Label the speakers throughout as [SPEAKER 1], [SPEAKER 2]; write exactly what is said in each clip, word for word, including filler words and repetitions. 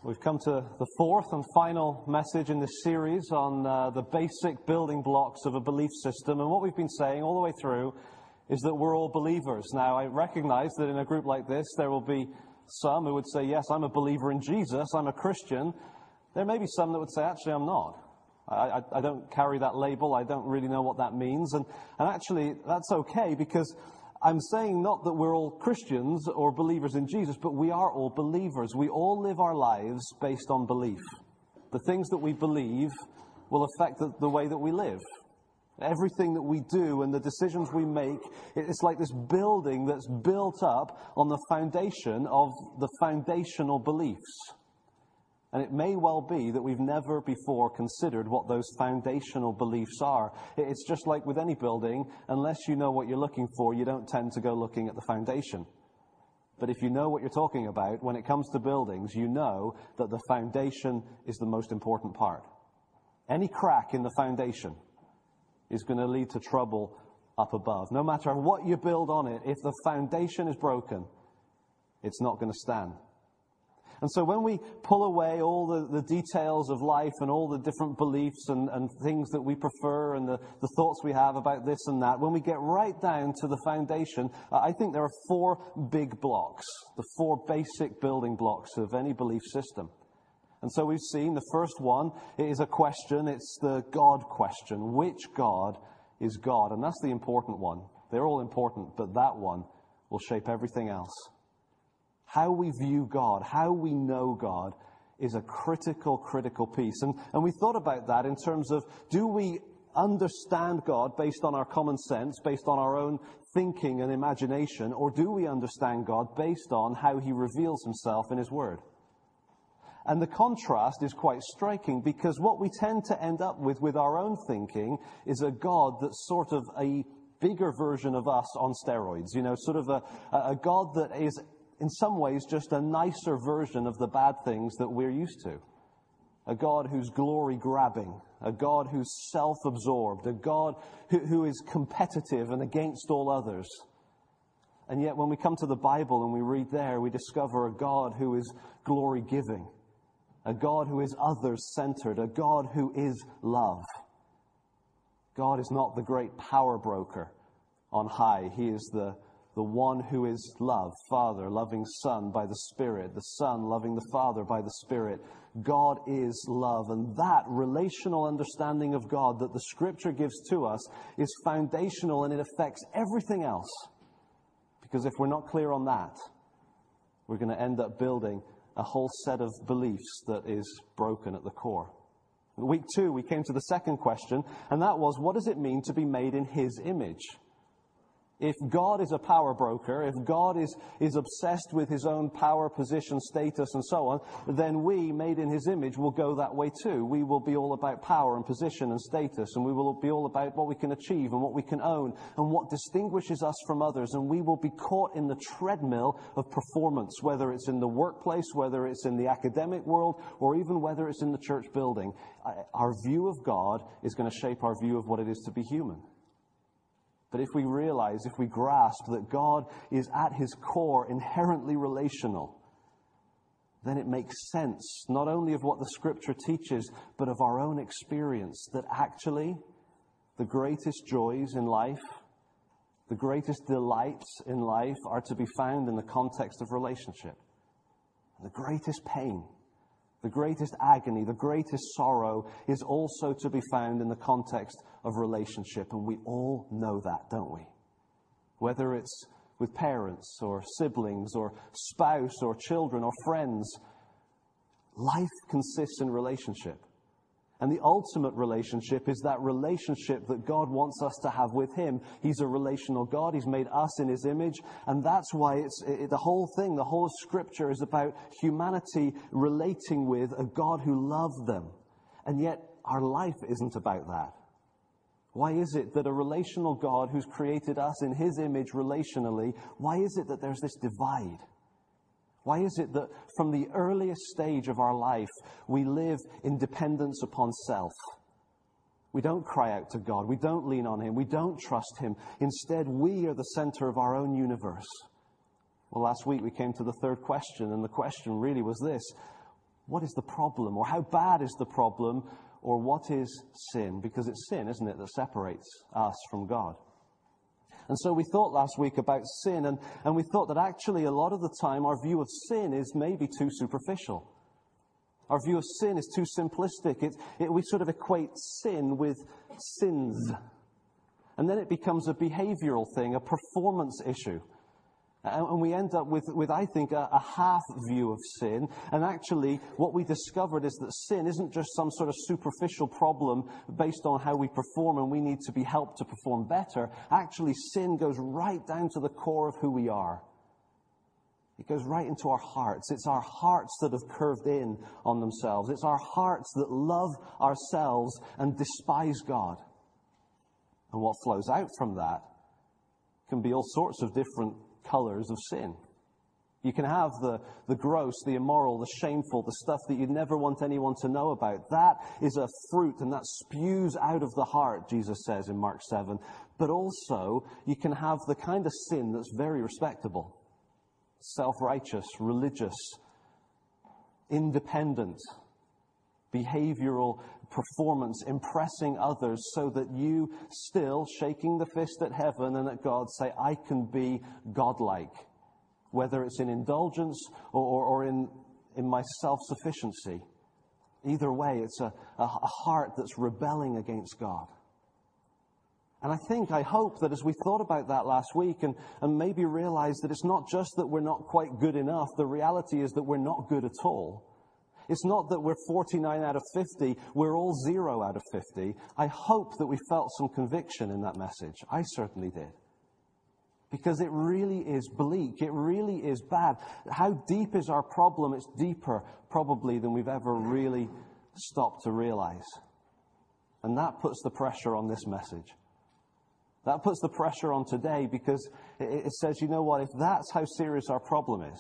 [SPEAKER 1] We've come to the fourth and final message in this series on uh, the basic building blocks of a belief system. And what we've been saying all the way through is that we're all believers. Now, I recognize that in a group like this, there will be some who would say, yes, I'm a believer in Jesus, I'm a Christian. There may be some that would say, actually, I'm not. I, I, I don't carry that label. I don't really know what that means. And, and actually, that's okay, because I'm saying not that we're all Christians or believers in Jesus, but we are all believers. We all live our lives based on belief. The things that we believe will affect the, the way that we live. Everything that we do and the decisions we make, it's like this building that's built up on the foundation of the foundational beliefs. And it may well be that we've never before considered what those foundational beliefs are. It's just like with any building, unless you know what you're looking for, you don't tend to go looking at the foundation. But if you know what you're talking about, when it comes to buildings, you know that the foundation is the most important part. Any crack in the foundation is going to lead to trouble up above. No matter what you build on it, if the foundation is broken, it's not going to stand. And so when we pull away all the, the details of life and all the different beliefs and, and things that we prefer and the, the thoughts we have about this and that, when we get right down to the foundation, I think there are four big blocks, the four basic building blocks of any belief system. And so we've seen the first one is a question. It's the God question. Which God is God? And that's the important one. They're all important, but that one will shape everything else. How we view God, how we know God, is a critical, critical piece. And, and we thought about that in terms of, do we understand God based on our common sense, based on our own thinking and imagination, or do we understand God based on how He reveals Himself in His Word? And the contrast is quite striking, because what we tend to end up with with our own thinking is a God that's sort of a bigger version of us on steroids. You know, sort of a, a God that is in some ways just a nicer version of the bad things that we're used to. A God who's glory-grabbing, a God who's self-absorbed, a God who, who is competitive and against all others. And yet when we come to the Bible and we read there, we discover a God who is glory-giving, a God who is others-centered, a God who is love. God is not the great power broker on high. He is the The one who is love, Father, loving Son by the Spirit, the Son loving the Father by the Spirit. God is love. And that relational understanding of God that the Scripture gives to us is foundational, and it affects everything else. Because if we're not clear on that, we're going to end up building a whole set of beliefs that is broken at the core. In week two, we came to the second question, and that was, what does it mean to be made in His image? If God is a power broker, if God is, is obsessed with His own power, position, status, and so on, then we, made in His image, will go that way too. We will be all about power and position and status, and we will be all about what we can achieve and what we can own and what distinguishes us from others. And we will be caught in the treadmill of performance, whether it's in the workplace, whether it's in the academic world, or even whether it's in the church building. Our view of God is going to shape our view of what it is to be human. But if we realize, if we grasp that God is at His core inherently relational, then it makes sense not only of what the Scripture teaches, but of our own experience, that actually the greatest joys in life, the greatest delights in life are to be found in the context of relationship. The greatest pain, the greatest agony, the greatest sorrow is also to be found in the context of relationship. And we all know that, don't we? Whether it's with parents or siblings or spouse or children or friends, life consists in relationship. And the ultimate relationship is that relationship that God wants us to have with Him. He's a relational God. He's made us in His image. And that's why it's it, the whole thing, the whole of Scripture is about humanity relating with a God who loved them. And yet our life isn't about that. Why is it that a relational God who's created us in His image relationally, why is it that there's this divide? Why is it that from the earliest stage of our life, we live in dependence upon self? We don't cry out to God. We don't lean on Him. We don't trust Him. Instead, we are the center of our own universe. Well, last week we came to the third question, and the question really was this: what is the problem? Or how bad is the problem? Or what is sin? Because it's sin, isn't it, that separates us from God. And so we thought last week about sin, and, and we thought that actually a lot of the time our view of sin is maybe too superficial. Our view of sin is too simplistic. It, it, we sort of equate sin with sins. And then it becomes a behavioral thing, a performance issue. And we end up with, with I think, a, a half view of sin. And actually, what we discovered is that sin isn't just some sort of superficial problem based on how we perform and we need to be helped to perform better. Actually, sin goes right down to the core of who we are. It goes right into our hearts. It's our hearts that have curved in on themselves. It's our hearts that love ourselves and despise God. And what flows out from that can be all sorts of different colors of sin. You can have the, the gross, the immoral, the shameful, the stuff that you'd never want anyone to know about. That is a fruit, and that spews out of the heart, Jesus says in Mark seven. But also, you can have the kind of sin that's very respectable. Self-righteous, religious, independent, behavioral performance, impressing others so that you still, shaking the fist at heaven and at God, say, I can be godlike. Whether it's in indulgence or, or, or in, in my self-sufficiency. Either way, it's a, a, a heart that's rebelling against God. And I think, I hope that as we thought about that last week and, and maybe realized that it's not just that we're not quite good enough, the reality is that we're not good at all. It's not that we're forty-nine out of fifty, we're all zero out of fifty. I hope that we felt some conviction in that message. I certainly did. Because it really is bleak. It really is bad. How deep is our problem? It's deeper, probably, than we've ever really stopped to realize. And that puts the pressure on this message. That puts the pressure on today because it, it says, you know what, if that's how serious our problem is,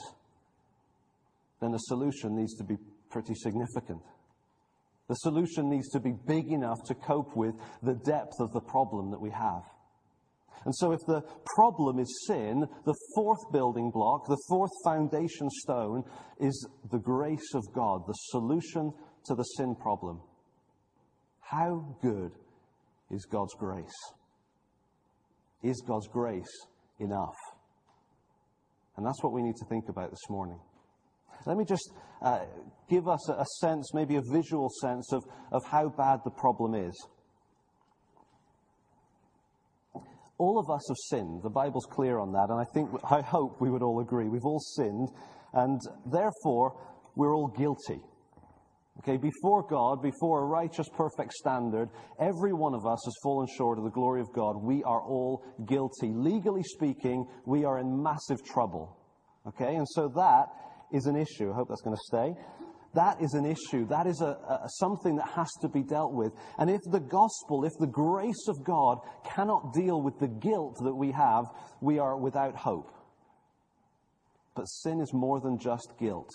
[SPEAKER 1] then the solution needs to be pretty significant. The solution needs to be big enough to cope with the depth of the problem that we have. And so if the problem is sin, the fourth building block, the fourth foundation stone is the grace of God, the solution to the sin problem. How good is God's grace? Is God's grace enough? And that's what we need to think about this morning. Let me just uh, give us a, a sense, maybe a visual sense of, of how bad the problem is. All of us have sinned. The Bible's clear on that, and I think, I hope we would all agree. We've all sinned, and therefore, we're all guilty. Okay, before God, before a righteous, perfect standard, every one of us has fallen short of the glory of God. We are all guilty. Legally speaking, we are in massive trouble. Okay, and so that is an issue. I hope that's going to stay. That is an issue. That is a, a, something that has to be dealt with. And if the gospel, if the grace of God cannot deal with the guilt that we have, we are without hope. But sin is more than just guilt.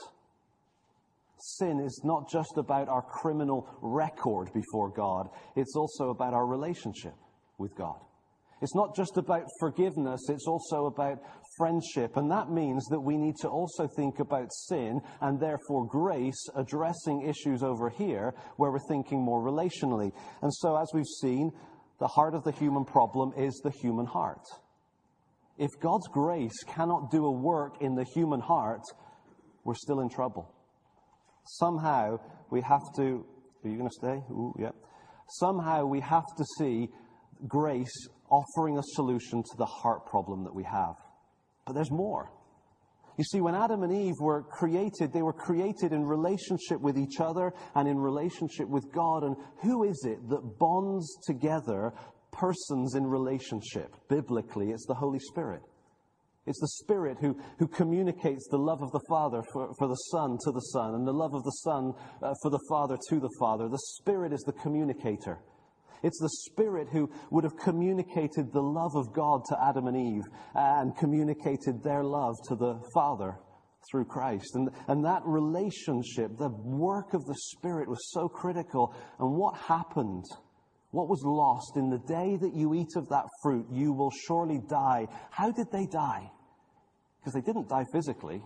[SPEAKER 1] Sin is not just about our criminal record before God. It's also about our relationship with God. It's not just about forgiveness, it's also about friendship. And that means that we need to also think about sin and therefore grace addressing issues over here where we're thinking more relationally. And so as we've seen, the heart of the human problem is the human heart. If God's grace cannot do a work in the human heart, we're still in trouble. Somehow we have to, are you going to stay? Ooh, yeah. Somehow we have to see grace offering a solution to the heart problem that we have. But there's more. You see, when Adam and Eve were created, they were created in relationship with each other and in relationship with God. And who is it that bonds together persons in relationship? Biblically, it's the Holy Spirit. It's the Spirit who, who communicates the love of the Father for, for the Son to the Son, and the love of the Son uh, for the Father to the Father. The Spirit is the communicator. It's the Spirit who would have communicated the love of God to Adam and Eve and communicated their love to the Father through Christ. And, and that relationship, the work of the Spirit was so critical. And what happened? What was lost? In the day that you eat of that fruit, you will surely die. How did they die? Because they didn't die physically.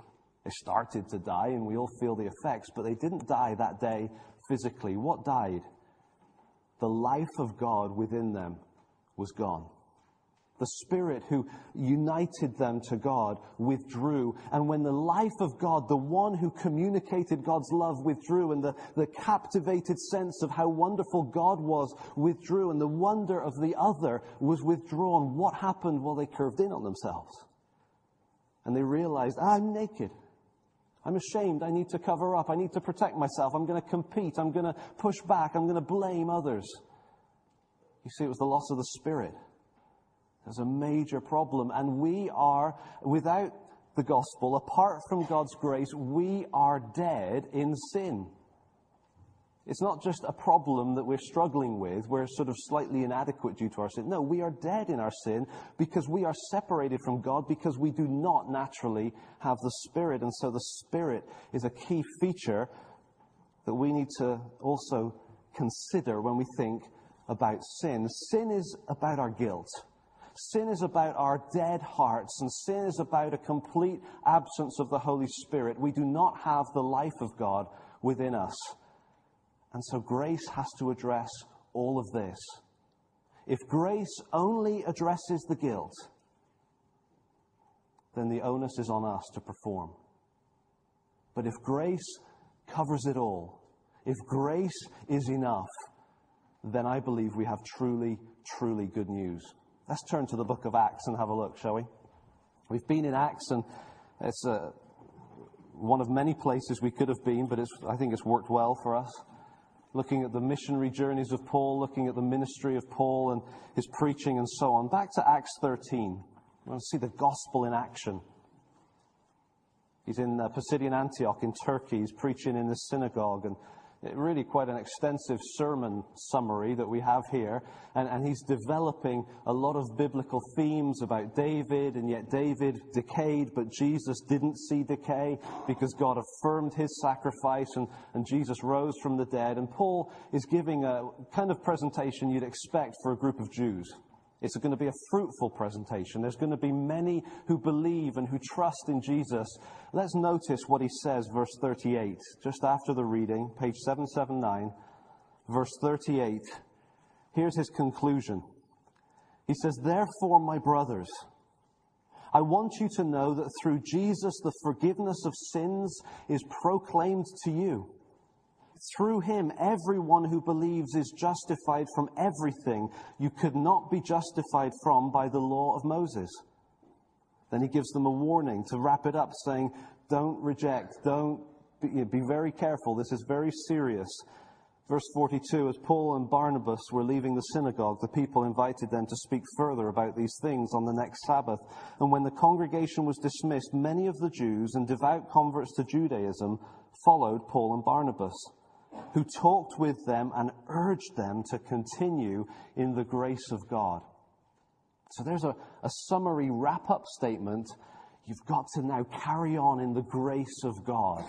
[SPEAKER 1] They started to die, and we all feel the effects, but they didn't die that day physically. What died? The life of God within them was gone. The Spirit who united them to God withdrew. And when the life of God, the one who communicated God's love, withdrew, and the, the captivated sense of how wonderful God was withdrew, and the wonder of the other was withdrawn, what happened? Well, they curved in on themselves. And they realized, I'm naked. I'm ashamed. I need to cover up. I need to protect myself. I'm going to compete. I'm going to push back. I'm going to blame others. You see, it was the loss of the Spirit. There's a major problem. And we are, without the gospel, apart from God's grace, we are dead in sin. It's not just a problem that we're struggling with. We're sort of slightly inadequate due to our sin. No, we are dead in our sin because we are separated from God, because we do not naturally have the Spirit. And so the Spirit is a key feature that we need to also consider when we think about sin. Sin is about our guilt. Sin is about our dead hearts, and sin is about a complete absence of the Holy Spirit. We do not have the life of God within us. And so grace has to address all of this. If grace only addresses the guilt, then the onus is on us to perform. But if grace covers it all, if grace is enough, then I believe we have truly, truly good news. Let's turn to the book of Acts and have a look, shall we? We've been in Acts, and it's uh, one of many places we could have been, but it's, I think it's worked well for us. Looking at the missionary journeys of Paul, looking at the ministry of Paul and his preaching and so on. Back to Acts thirteen. We want to see the gospel in action. He's in uh, Pisidian Antioch in Turkey. He's preaching in the synagogue, and really quite an extensive sermon summary that we have here. And, and he's developing a lot of biblical themes about David, and yet David decayed, but Jesus didn't see decay because God affirmed his sacrifice, and, and Jesus rose from the dead. And Paul is giving a kind of presentation you'd expect for a group of Jews. It's going to be a fruitful presentation. There's going to be many who believe and who trust in Jesus. Let's notice what he says, verse thirty-eight, just after the reading, page seven seventy-nine, verse thirty-eight. Here's his conclusion. He says, "Therefore, my brothers, I want you to know that through Jesus the forgiveness of sins is proclaimed to you. Through him, everyone who believes is justified from everything you could not be justified from by the law of Moses." Then he gives them a warning to wrap it up, saying, don't reject, don't be, be very careful. This is very serious. Verse forty-two, as Paul and Barnabas were leaving the synagogue, the people invited them to speak further about these things on the next Sabbath. And when the congregation was dismissed, many of the Jews and devout converts to Judaism followed Paul and Barnabas, who talked with them and urged them to continue in the grace of God. So there's a, a summary wrap-up statement. You've got to now carry on in the grace of God.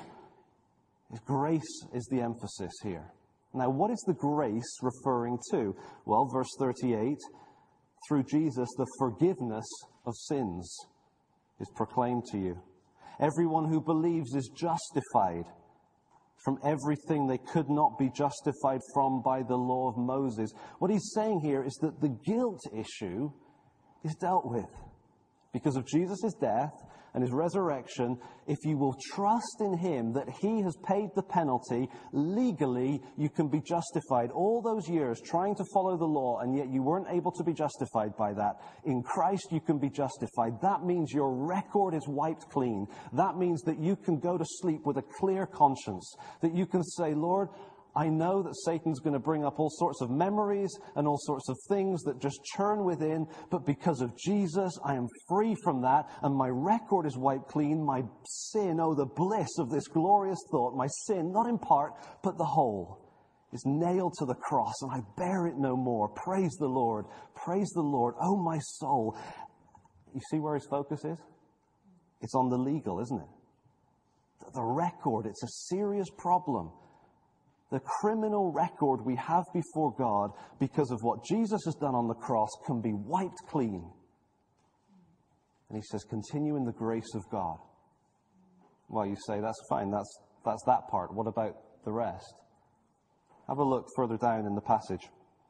[SPEAKER 1] Grace is the emphasis here. Now, what is the grace referring to? Well, verse thirty-eight, through Jesus, the forgiveness of sins is proclaimed to you. Everyone who believes is justified from everything they could not be justified from by the law of Moses. What he's saying here is that the guilt issue is dealt with. Because of Jesus' death and his resurrection, if you will trust in him that he has paid the penalty, legally you can be justified. All those years trying to follow the law, and yet you weren't able to be justified by that. In Christ you can be justified. That means your record is wiped clean. That means that you can go to sleep with a clear conscience. That you can say, Lord, I know that Satan's going to bring up all sorts of memories and all sorts of things that just churn within, but because of Jesus, I am free from that, and my record is wiped clean. My sin, oh, the bliss of this glorious thought, my sin, not in part, but the whole, is nailed to the cross, and I bear it no more. Praise the Lord. Praise the Lord. Oh, my soul. You see where his focus is? It's on the legal, isn't it? The record, it's a serious problem. The criminal record we have before God because of what Jesus has done on the cross can be wiped clean. And he says, continue in the grace of God. Well, you say, that's fine, that's, that's that part. What about the rest? Have a look further down in the passage.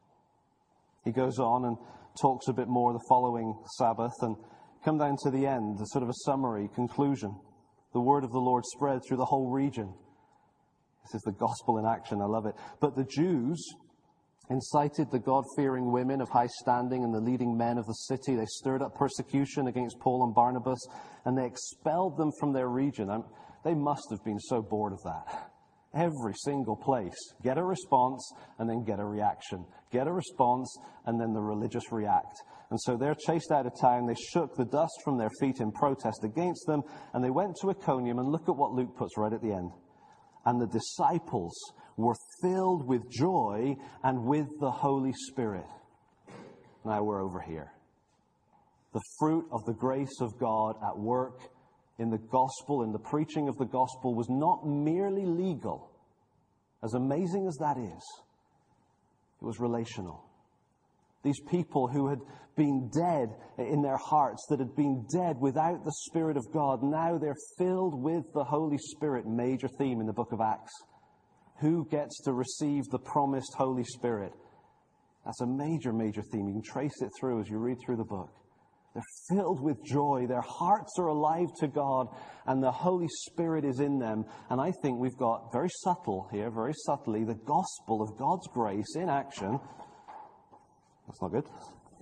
[SPEAKER 1] He goes on and talks a bit more the following Sabbath, and come down to the end, a sort of a summary, conclusion. The word of the Lord spread through the whole region. This is the gospel in action. I love it. But the Jews incited the God-fearing women of high standing and the leading men of the city. They stirred up persecution against Paul and Barnabas, and they expelled them from their region. And they must have been so bored of that. Every single place. Get a response and then get a reaction. Get a response and then the religious react. And so they're chased out of town. They shook the dust from their feet in protest against them, and they went to Iconium. And look at what Luke puts right at the end. And the disciples were filled with joy and with the Holy Spirit. Now we're over here. The fruit of the grace of God at work in the gospel, in the preaching of the gospel, was not merely legal. As amazing as that is, it was relational. These people who had been dead in their hearts, that had been dead without the Spirit of God, now they're filled with the Holy Spirit. Major theme in the book of Acts. Who gets to receive the promised Holy Spirit? That's a major, major theme. You can trace it through as you read through the book. They're filled with joy. Their hearts are alive to God, and the Holy Spirit is in them. And I think we've got, very subtle here, very subtly, the gospel of God's grace in action. That's not good.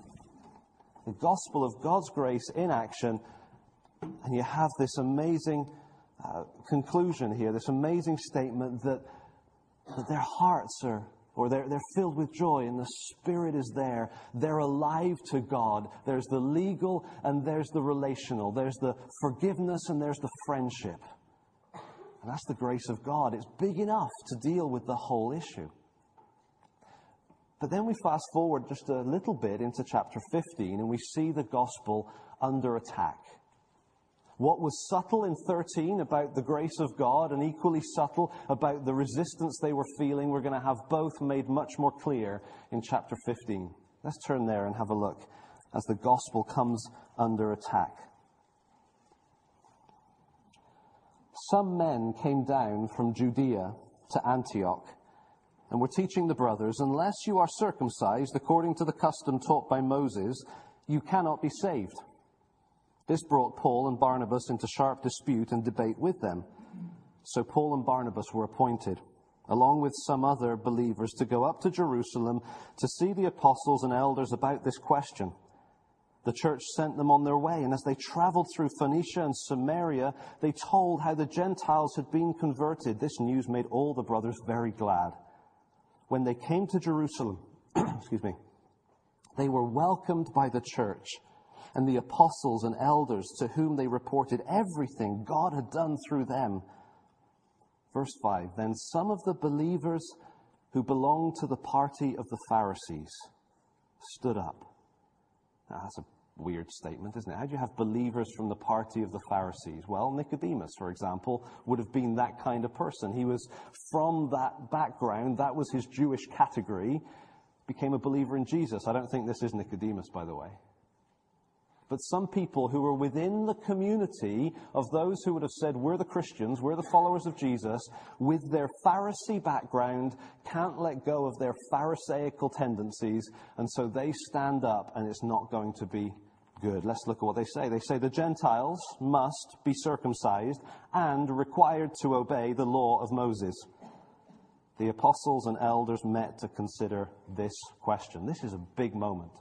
[SPEAKER 1] The gospel of God's grace in action. And you have this amazing uh, conclusion here, this amazing statement that, that their hearts are, or they're, they're filled with joy, and the Spirit is there. They're alive to God. There's the legal and there's the relational. There's the forgiveness and there's the friendship. And that's the grace of God. It's big enough to deal with the whole issue. But then we fast forward just a little bit into chapter fifteen, and we see the gospel under attack. What was subtle in thirteen about the grace of God, and equally subtle about the resistance they were feeling, we're going to have both made much more clear in chapter fifteen. Let's turn there and have a look as the gospel comes under attack. Some men came down from Judea to Antioch and were teaching the brothers, unless you are circumcised according to the custom taught by Moses, you cannot be saved. This brought Paul and Barnabas into sharp dispute and debate with them. So Paul and Barnabas were appointed, along with some other believers, to go up to Jerusalem to see the apostles and elders about this question. The church sent them on their way, and as they traveled through Phoenicia and Samaria, they told how the Gentiles had been converted. This news made all the brothers very glad. When they came to Jerusalem, excuse me, they were welcomed by the church and the apostles and elders, to whom they reported everything God had done through them. Verse five, then some of the believers who belonged to the party of the Pharisees stood up. Now, that's a weird statement, isn't it? How do you have believers from the party of the Pharisees? Well, Nicodemus, for example, would have been that kind of person. He was from that background. That was his Jewish category. Became a believer in Jesus. I don't think this is Nicodemus, by the way. But some people who were within the community of those who would have said, we're the Christians, we're the followers of Jesus, with their Pharisee background, can't let go of their Pharisaical tendencies, and so they stand up, and it's not going to be good. Let's look at what they say. They say the Gentiles must be circumcised and required to obey the law of Moses. The apostles and elders met to consider this question. This is a big moment.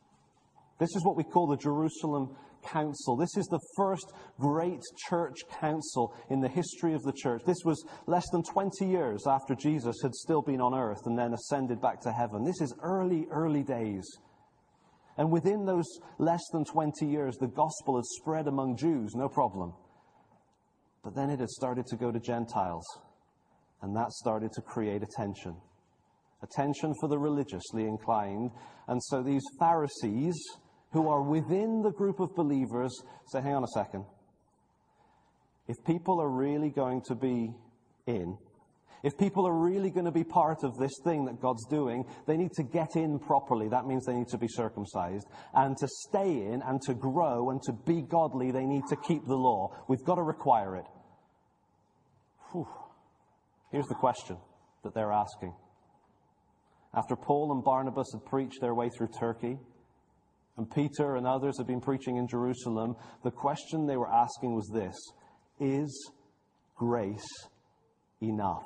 [SPEAKER 1] This is what we call the Jerusalem Council. This is the first great church council in the history of the church. This was less than twenty years after Jesus had still been on earth and then ascended back to heaven. This is early, early days. And within those less than twenty years, the gospel had spread among Jews, no problem. But then it had started to go to Gentiles. And that started to create a tension. A tension for the religiously inclined. And so these Pharisees, who are within the group of believers, say, hang on a second. If people are really going to be in, if people are really going to be part of this thing that God's doing, they need to get in properly. That means they need to be circumcised. And to stay in and to grow and to be godly, they need to keep the law. We've got to require it. Whew. Here's the question that they're asking. After Paul and Barnabas had preached their way through Turkey, and Peter and others had been preaching in Jerusalem, the question they were asking was this: is grace enough?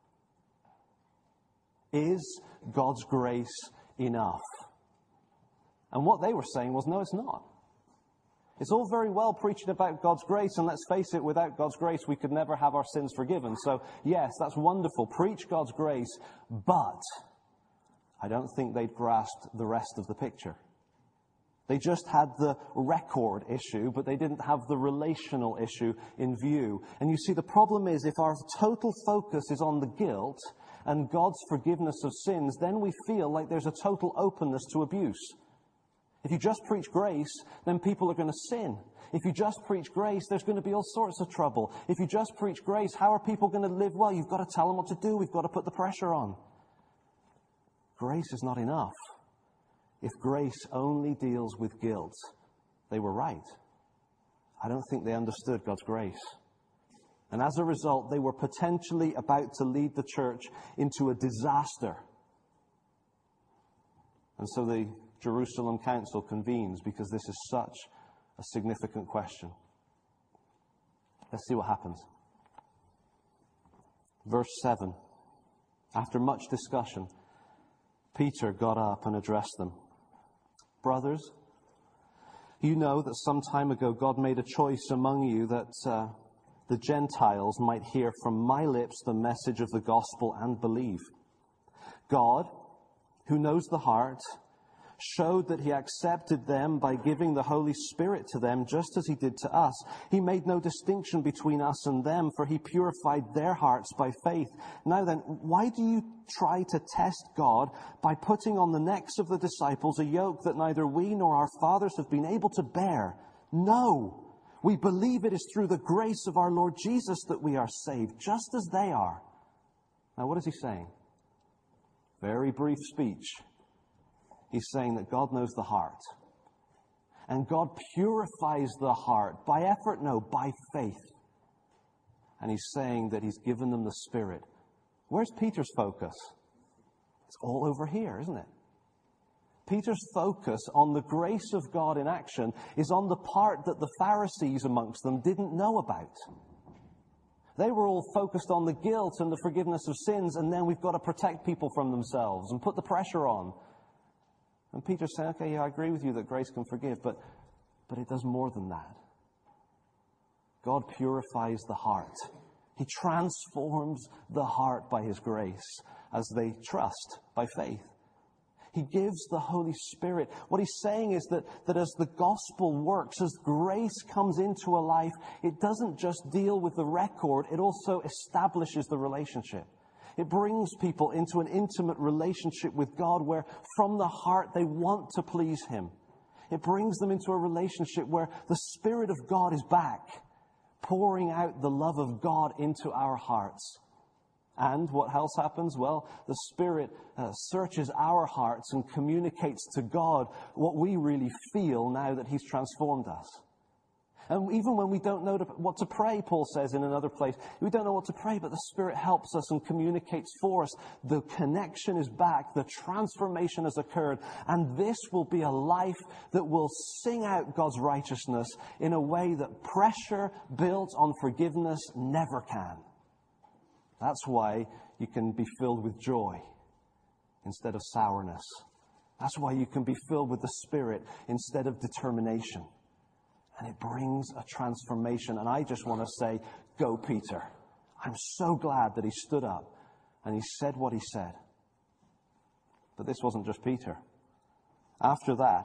[SPEAKER 1] Is God's grace enough? And what they were saying was, no, it's not. It's all very well preaching about God's grace, and let's face it, without God's grace, we could never have our sins forgiven. So, yes, that's wonderful. Preach God's grace, but I don't think they'd grasped the rest of the picture. They just had the record issue, but they didn't have the relational issue in view. And you see, the problem is, if our total focus is on the guilt and God's forgiveness of sins, then we feel like there's a total openness to abuse. If you just preach grace, then people are going to sin. If you just preach grace, there's going to be all sorts of trouble. If you just preach grace, how are people going to live well? You've got to tell them what to do. We've got to put the pressure on. Grace is not enough. If grace only deals with guilt, they were right. I don't think they understood God's grace. And as a result, they were potentially about to lead the church into a disaster. And so the Jerusalem Council convenes because this is such a significant question. Let's see what happens. Verse seven. After much discussion, Peter got up and addressed them. Brothers, you know that some time ago God made a choice among you that uh, the Gentiles might hear from my lips the message of the gospel and believe. God, who knows the heart, showed that he accepted them by giving the Holy Spirit to them just as he did to us. He made no distinction between us and them, for he purified their hearts by faith. Now then, why do you try to test God by putting on the necks of the disciples a yoke that neither we nor our fathers have been able to bear? No, we believe it is through the grace of our Lord Jesus that we are saved, just as they are. Now what is he saying? Very brief speech. He's saying that God knows the heart. And God purifies the heart. By effort? No, by faith. And he's saying that he's given them the Spirit. Where's Peter's focus? It's all over here, isn't it? Peter's focus on the grace of God in action is on the part that the Pharisees amongst them didn't know about. They were all focused on the guilt and the forgiveness of sins, and then we've got to protect people from themselves and put the pressure on. And Peter's saying, okay, yeah, I agree with you that grace can forgive, but, but it does more than that. God purifies the heart. He transforms the heart by his grace as they trust by faith. He gives the Holy Spirit. What he's saying is that, that as the gospel works, as grace comes into a life, it doesn't just deal with the record, it also establishes the relationship. It brings people into an intimate relationship with God where from the heart they want to please him. It brings them into a relationship where the Spirit of God is back, pouring out the love of God into our hearts. And what else happens? Well, the Spirit uh, searches our hearts and communicates to God what we really feel now that he's transformed us. And even when we don't know what to pray, Paul says in another place, we don't know what to pray, but the Spirit helps us and communicates for us. The connection is back. The transformation has occurred. And this will be a life that will sing out God's righteousness in a way that pressure built on forgiveness never can. That's why you can be filled with joy instead of sourness. That's why you can be filled with the Spirit instead of determination. And it brings a transformation. And I just want to say, go Peter. I'm so glad that he stood up and he said what he said. But this wasn't just Peter. After that,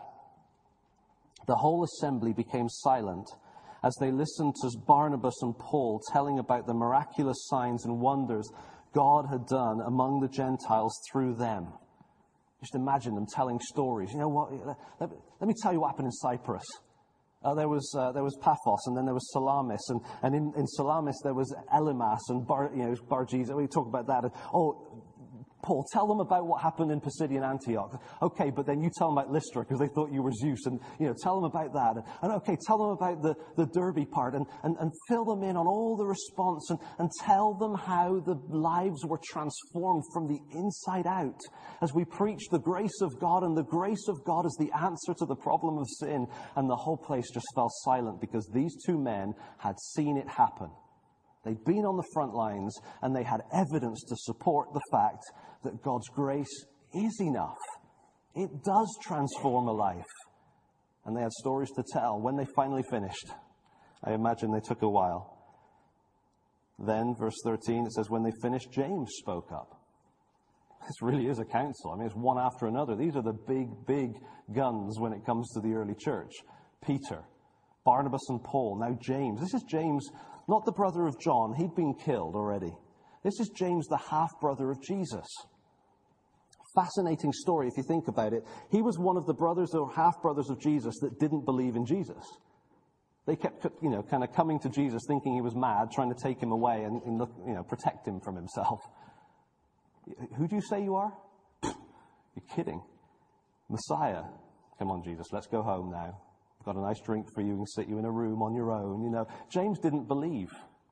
[SPEAKER 1] the whole assembly became silent as they listened to Barnabas and Paul telling about the miraculous signs and wonders God had done among the Gentiles through them. Just imagine them telling stories. You know what? Let, let me tell you what happened in Cyprus. Uh, there was uh, there was Paphos, and then there was Salamis, and, and in, in Salamis there was Elimas and Bar, you know, Bar Jesus. We talk about that. And, oh, Paul, tell them about what happened in Pisidian Antioch. Okay, but then you tell them about Lystra because they thought you were Zeus, and you know, tell them about that. And, and okay, tell them about the, the Derby part, and, and, and fill them in on all the response, and, and tell them how the lives were transformed from the inside out as we preach the grace of God, and the grace of God is the answer to the problem of sin. And the whole place just fell silent because these two men had seen it happen. They'd been on the front lines, and they had evidence to support the fact that God's grace is enough. It does transform a life. And they had stories to tell. When they finally finished, I imagine they took a while. Then, verse thirteen, it says, when they finished, James spoke up. This really is a council. I mean, it's one after another. These are the big, big guns when it comes to the early church. Peter, Barnabas and Paul, now James. This is James, not the brother of John. He'd been killed already. This is James, the half-brother of Jesus. Fascinating story if you think about it. He was one of the brothers or half-brothers of Jesus that didn't believe in Jesus. They kept, you know, kind of coming to Jesus thinking he was mad, trying to take him away and, and look, you know, protect him from himself. Who do you say you are? You're kidding. Messiah. Come on, Jesus, let's go home now. I've got a nice drink for you and sit you in a room on your own. You know, James didn't believe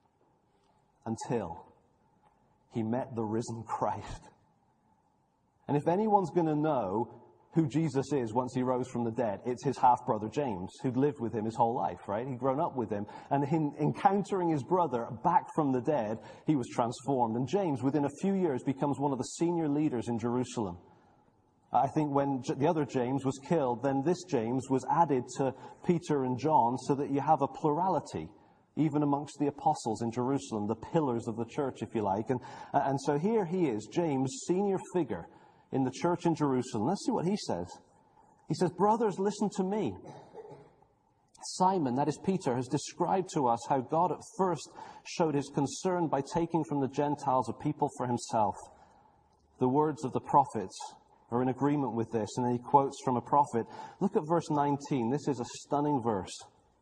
[SPEAKER 1] until he met the risen Christ. And if anyone's going to know who Jesus is once he rose from the dead, it's his half-brother James, who'd lived with him his whole life, right? He'd grown up with him. And in encountering his brother back from the dead, he was transformed. And James, within a few years, becomes one of the senior leaders in Jerusalem. I think when the other James was killed, then this James was added to Peter and John so that you have a plurality, even amongst the apostles in Jerusalem, the pillars of the church, if you like. And, and so here he is, James, senior figure in the church in Jerusalem. Let's see what he says. He says, brothers, listen to me. Simon, that is Peter, has described to us how God at first showed his concern by taking from the Gentiles a people for himself. The words of the prophets are in agreement with this, and then he quotes from a prophet. Look at verse nineteen. This is a stunning verse.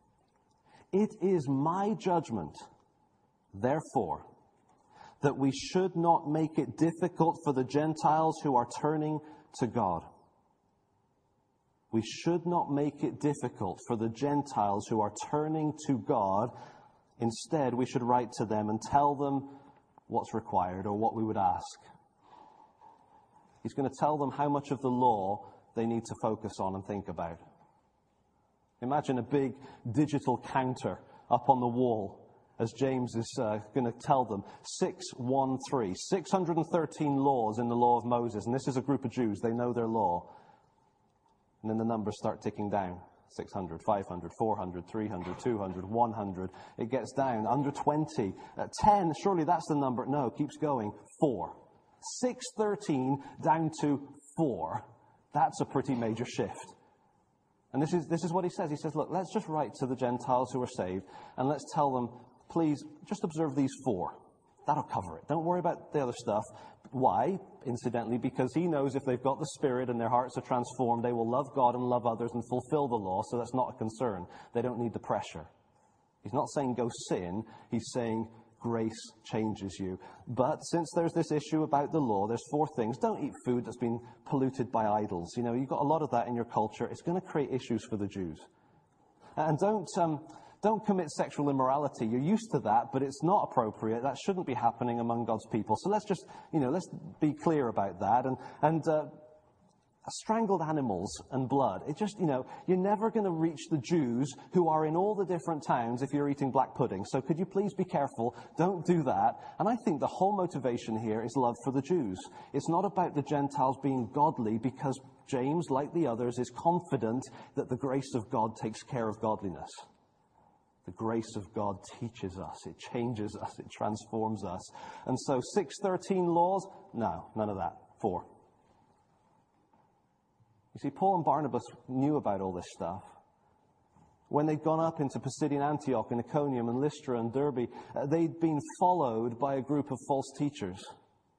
[SPEAKER 1] It is my judgment, therefore, that we should not make it difficult for the Gentiles who are turning to God. We should not make it difficult for the Gentiles who are turning to God. Instead, we should write to them and tell them what's required or what we would ask. He's going to tell them how much of the law they need to focus on and think about. Imagine a big digital counter up on the wall as James is uh, going to tell them. six one three, six hundred thirteen laws in the law of Moses. And this is a group of Jews. They know their law. And then the numbers start ticking down. six hundred, five hundred, four hundred, three hundred, two hundred, one hundred. It gets down. Under twenty. Uh, ten, surely that's the number. No, it keeps going. four. six thirteen down to four. That's a pretty major shift. And this is, this is what he says. He says, look, let's just write to the Gentiles who are saved, and let's tell them, please, just observe these four. That'll cover it. Don't worry about the other stuff. Why? Incidentally, because he knows if they've got the Spirit and their hearts are transformed, they will love God and love others and fulfill the law, so that's not a concern. They don't need the pressure. He's not saying go sin. He's saying grace changes you. But since there's this issue about the law, there's four things. Don't eat food that's been polluted by idols. You know, you've got a lot of that in your culture. It's going to create issues for the Jews. And don't um, don't commit sexual immorality. You're used to that, but it's not appropriate. That shouldn't be happening among God's people. So let's just, you know, let's be clear about that. And and uh, strangled animals and blood. It just, you know, you're never going to reach the Jews who are in all the different towns if you're eating black pudding. So could you please be careful? Don't do that. And I think the whole motivation here is love for the Jews. It's not about the Gentiles being godly, because James, like the others, is confident that the grace of God takes care of godliness. The grace of God teaches us. It changes us. It transforms us. And so six thirteen laws? No, none of that. Four. You see, Paul and Barnabas knew about all this stuff. When they'd gone up into Pisidian Antioch and Iconium and Lystra and Derbe, uh, they'd been followed by a group of false teachers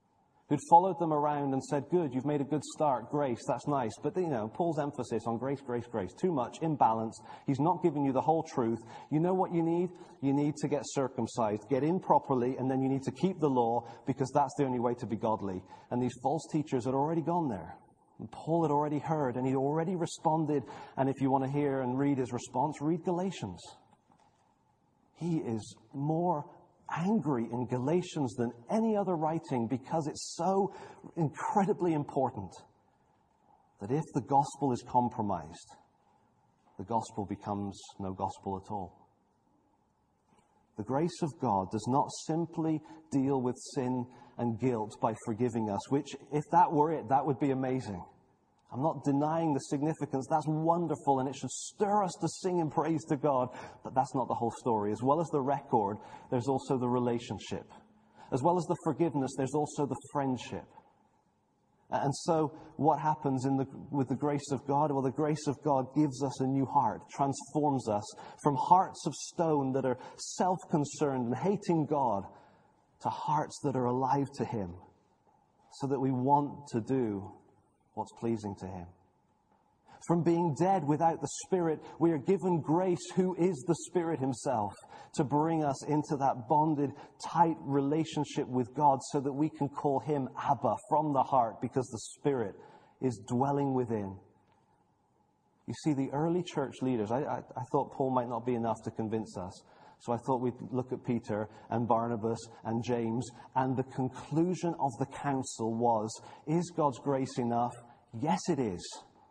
[SPEAKER 1] who'd followed them around and said, good, you've made a good start, grace, that's nice. But, you know, Paul's emphasis on grace, grace, grace, too much, imbalance. He's not giving you the whole truth. You know what you need? You need to get circumcised, get in properly, and then you need to keep the law because that's the only way to be godly. And these false teachers had already gone there. And Paul had already heard, and he'd already responded. And if you want to hear and read his response, read Galatians. He is more angry in Galatians than any other writing because it's so incredibly important that if the gospel is compromised, the gospel becomes no gospel at all. The grace of God does not simply deal with sin and guilt by forgiving us, which, if that were it, that would be amazing. I'm not denying the significance. That's wonderful, and it should stir us to sing and praise to God. But that's not the whole story. As well as the record, there's also the relationship. As well as the forgiveness, there's also the friendship. And so what happens in the, with the grace of God? Well, the grace of God gives us a new heart, transforms us from hearts of stone that are self-concerned and hating God to hearts that are alive to Him, so that we want to do what's pleasing to Him. From being dead without the Spirit, we are given grace, who is the Spirit Himself, to bring us into that bonded, tight relationship with God so that we can call Him Abba from the heart because the Spirit is dwelling within. You see, the early church leaders, I, I, I thought Paul might not be enough to convince us. So I thought we'd look at Peter and Barnabas and James, and the conclusion of the council was, is God's grace enough? Yes, it is.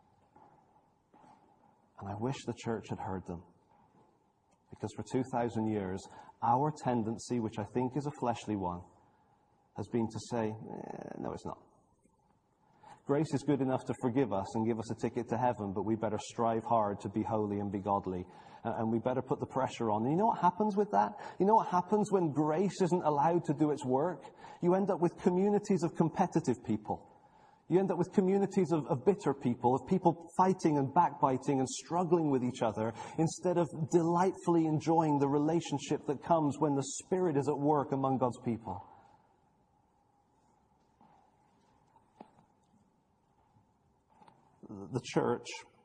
[SPEAKER 1] And I wish the church had heard them. Because for two thousand years, our tendency, which I think is a fleshly one, has been to say, eh, no, it's not. Grace is good enough to forgive us and give us a ticket to heaven, but we better strive hard to be holy and be godly. And we better put the pressure on. And you know what happens with that? You know what happens when grace isn't allowed to do its work? You end up with communities of competitive people. You end up with communities of, of bitter people, of people fighting and backbiting and struggling with each other, instead of delightfully enjoying the relationship that comes when the Spirit is at work among God's people. The church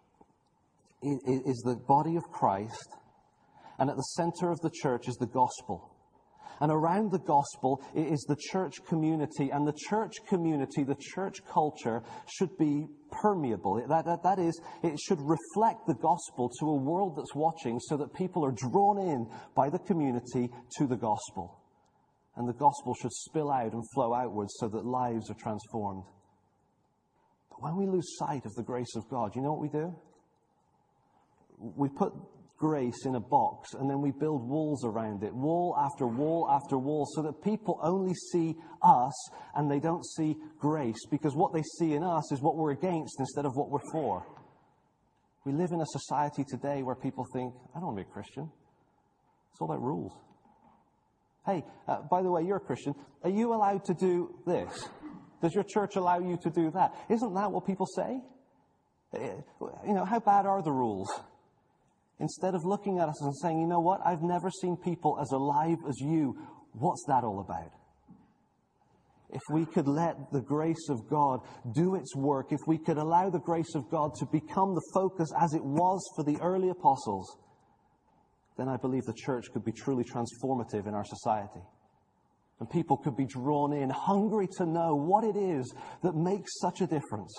[SPEAKER 1] is the body of Christ, and at the center of the church is the gospel. And around the gospel is the church community, and the church community, the church culture, should be permeable. That, that, that is, it should reflect the gospel to a world that's watching, so that people are drawn in by the community to the gospel. And the gospel should spill out and flow outwards so that lives are transformed. But when we lose sight of the grace of God, you know what we do? We put grace in a box, and then we build walls around it, wall after wall after wall, so that people only see us and they don't see grace, because what they see in us is what we're against instead of what we're for. We live in a society today where people think, I don't want to be a Christian. It's all about rules. Hey, uh, by the way, you're a Christian. Are you allowed to do this? Does your church allow you to do that? Isn't that what people say? You know, how bad are the rules? Instead of looking at us and saying, you know what, I've never seen people as alive as you. What's that all about? If we could let the grace of God do its work, if we could allow the grace of God to become the focus as it was for the early apostles, then I believe the church could be truly transformative in our society. And people could be drawn in, hungry to know what it is that makes such a difference.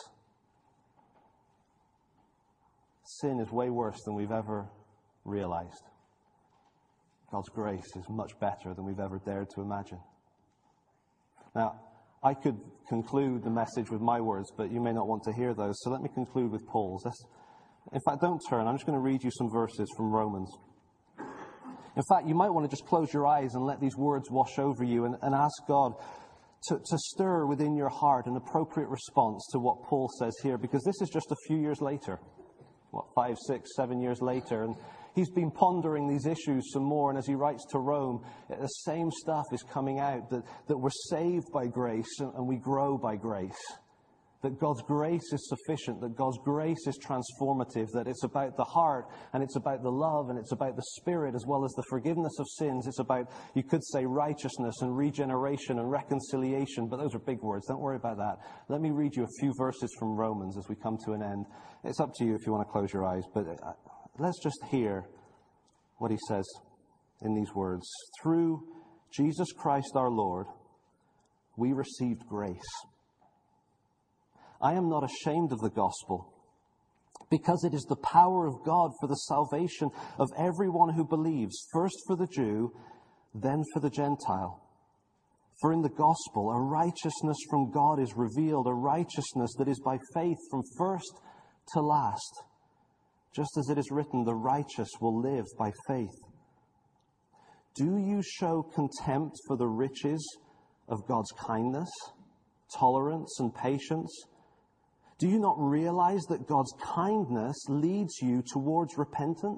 [SPEAKER 1] Sin is way worse than we've ever realized. God's grace is much better than we've ever dared to imagine. Now, I could conclude the message with my words, but you may not want to hear those, so let me conclude with Paul's. Let's, in fact, don't turn. I'm just going to read you some verses from Romans. In fact, you might want to just close your eyes and let these words wash over you, and, and ask God to, to stir within your heart an appropriate response to what Paul says here, because this is just a few years later. What, five, six, seven years later, and he's been pondering these issues some more, and as he writes to Rome, the same stuff is coming out, that, that we're saved by grace and, and we grow by grace. that God's grace is sufficient, that God's grace is transformative, that it's about the heart, and it's about the love, and it's about the Spirit, as well as the forgiveness of sins. It's about, you could say, righteousness and regeneration and reconciliation, but those are big words. Don't worry about that. Let me read you a few verses from Romans as we come to an end. It's up to you if you want to close your eyes, but let's just hear what he says in these words. Through Jesus Christ our Lord, we received grace. I am not ashamed of the gospel, because it is the power of God for the salvation of everyone who believes, first for the Jew, then for the Gentile. For in the gospel, a righteousness from God is revealed, a righteousness that is by faith from first to last. Just as it is written, the righteous will live by faith. Do you show contempt for the riches of God's kindness, tolerance, and patience? Do you not realize that God's kindness leads you towards repentance?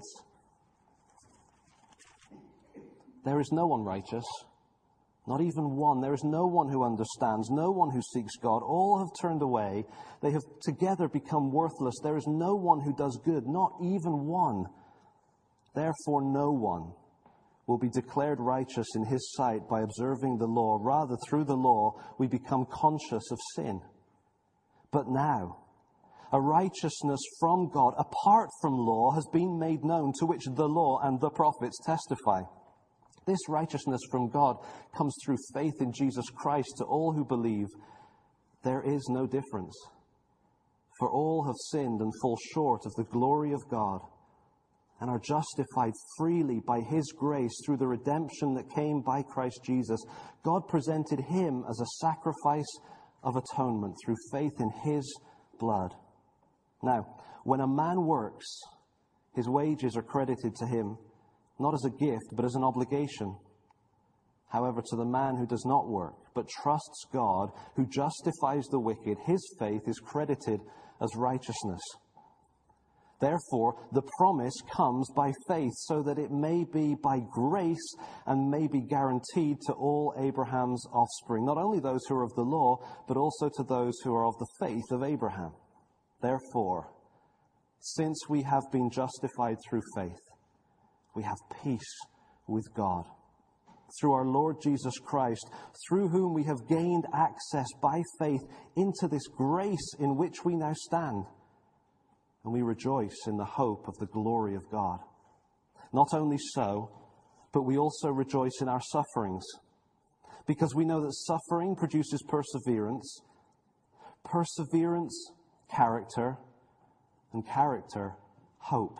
[SPEAKER 1] There is no one righteous, not even one. There is no one who understands, no one who seeks God. All have turned away. They have together become worthless. There is no one who does good, not even one. Therefore, no one will be declared righteous in his sight by observing the law. Rather, through the law, we become conscious of sin. But now, a righteousness from God, apart from law, has been made known, to which the law and the prophets testify. This righteousness from God comes through faith in Jesus Christ to all who believe. There is no difference, for all have sinned and fall short of the glory of God, and are justified freely by his grace through the redemption that came by Christ Jesus. God presented him as a sacrifice of atonement through faith in his blood. Now, when a man works, his wages are credited to him, not as a gift, but as an obligation. However, to the man who does not work, but trusts God, who justifies the wicked, his faith is credited as righteousness. Therefore, the promise comes by faith, so that it may be by grace and may be guaranteed to all Abraham's offspring, not only those who are of the law, but also to those who are of the faith of Abraham. Therefore, since we have been justified through faith, we have peace with God through our Lord Jesus Christ, through whom we have gained access by faith into this grace in which we now stand. And we rejoice in the hope of the glory of God. Not only so, but we also rejoice in our sufferings, because we know that suffering produces perseverance, perseverance, character, and character, hope.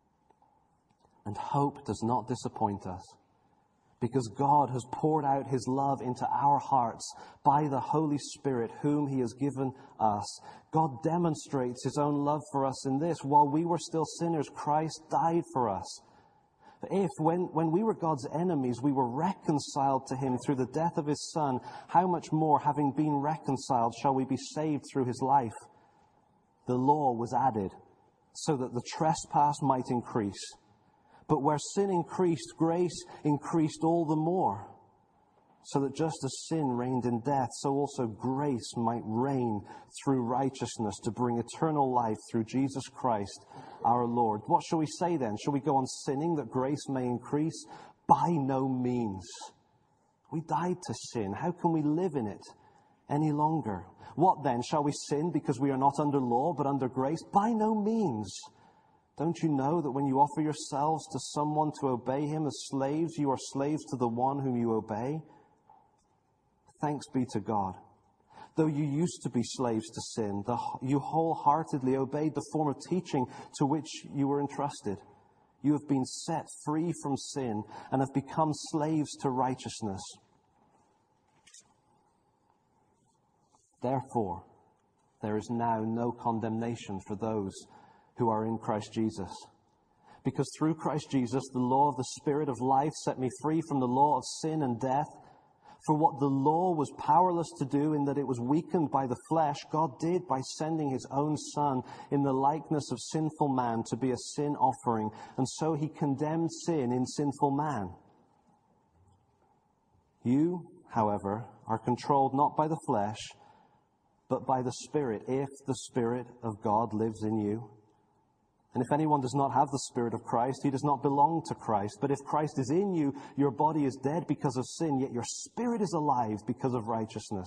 [SPEAKER 1] And hope does not disappoint us, because God has poured out his love into our hearts by the Holy Spirit whom he has given us. God demonstrates his own love for us in this: while we were still sinners, Christ died for us. If, when, when we were God's enemies, we were reconciled to him through the death of his Son, how much more, having been reconciled, shall we be saved through his life? The law was added so that the trespass might increase. But where sin increased, grace increased all the more, so that just as sin reigned in death, so also grace might reign through righteousness to bring eternal life through Jesus Christ our Lord. What shall we say then? Shall we go on sinning that grace may increase? By no means. We died to sin. How can we live in it any longer? What then? Shall we sin because we are not under law but under grace? By no means. Don't you know that when you offer yourselves to someone to obey him as slaves, you are slaves to the one whom you obey? Thanks be to God. Though you used to be slaves to sin, the, you wholeheartedly obeyed the form of teaching to which you were entrusted. You have been set free from sin and have become slaves to righteousness. Therefore, there is now no condemnation for those who are in Christ Jesus. Because through Christ Jesus, the law of the Spirit of life set me free from the law of sin and death. For what the law was powerless to do, in that it was weakened by the flesh, God did by sending his own Son in the likeness of sinful man to be a sin offering. And so he condemned sin in sinful man. You, however, are controlled not by the flesh, but by the Spirit, if the Spirit of God lives in you. And if anyone does not have the Spirit of Christ, he does not belong to Christ. But if Christ is in you, your body is dead because of sin, yet your spirit is alive because of righteousness.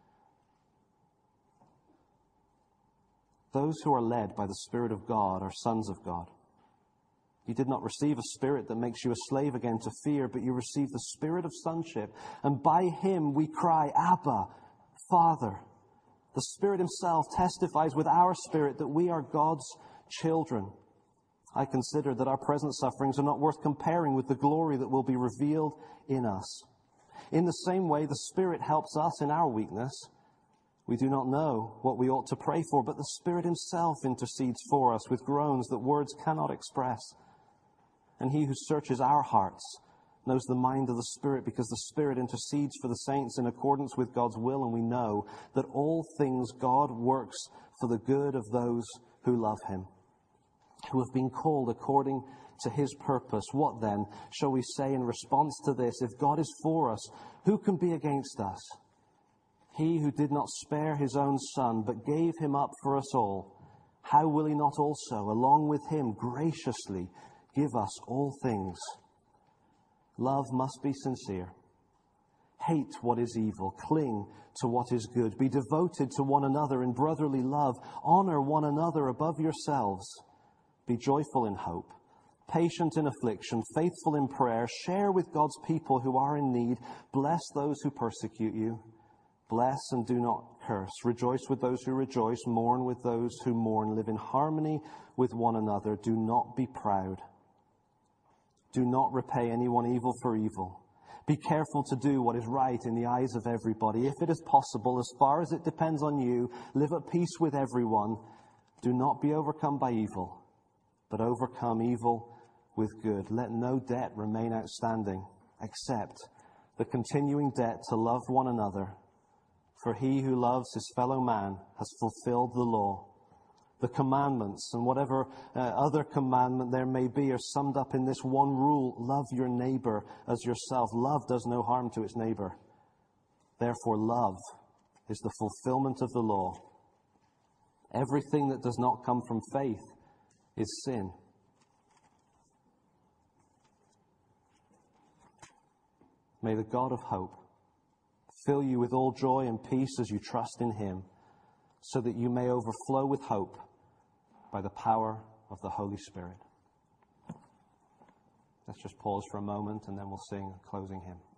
[SPEAKER 1] Those who are led by the Spirit of God are sons of God. You did not receive a spirit that makes you a slave again to fear, but you received the Spirit of sonship. And by him we cry, Abba, Father. The Spirit himself testifies with our spirit that we are God's children. I consider that our present sufferings are not worth comparing with the glory that will be revealed in us. In the same way, the Spirit helps us in our weakness. We do not know what we ought to pray for, but the Spirit himself intercedes for us with groans that words cannot express. And he who searches our hearts knows the mind of the Spirit, because the Spirit intercedes for the saints in accordance with God's will, and we know that all things God works for the good of those who love him, who have been called according to his purpose. What then shall we say in response to this? If God is for us, who can be against us? He who did not spare his own Son, but gave him up for us all, how will he not also, along with him, graciously give us all things? Love must be sincere. Hate what is evil. Cling to what is good. Be devoted to one another in brotherly love. Honor one another above yourselves. Be joyful in hope, patient in affliction, faithful in prayer. Share with God's people who are in need. Bless those who persecute you. Bless and do not curse. Rejoice with those who rejoice. Mourn with those who mourn. Live in harmony with one another. Do not be proud. Do not repay anyone evil for evil. Be careful to do what is right in the eyes of everybody. If it is possible, as far as it depends on you, live at peace with everyone. Do not be overcome by evil, but overcome evil with good. Let no debt remain outstanding, except the continuing debt to love one another. For he who loves his fellow man has fulfilled the law. The commandments and whatever uh, other commandment there may be are summed up in this one rule: love your neighbor as yourself. Love does no harm to its neighbor. Therefore, love is the fulfillment of the law. Everything that does not come from faith is sin. May the God of hope fill you with all joy and peace as you trust in him, so that you may overflow with hope by the power of the Holy Spirit. Let's just pause for a moment and then we'll sing a closing hymn.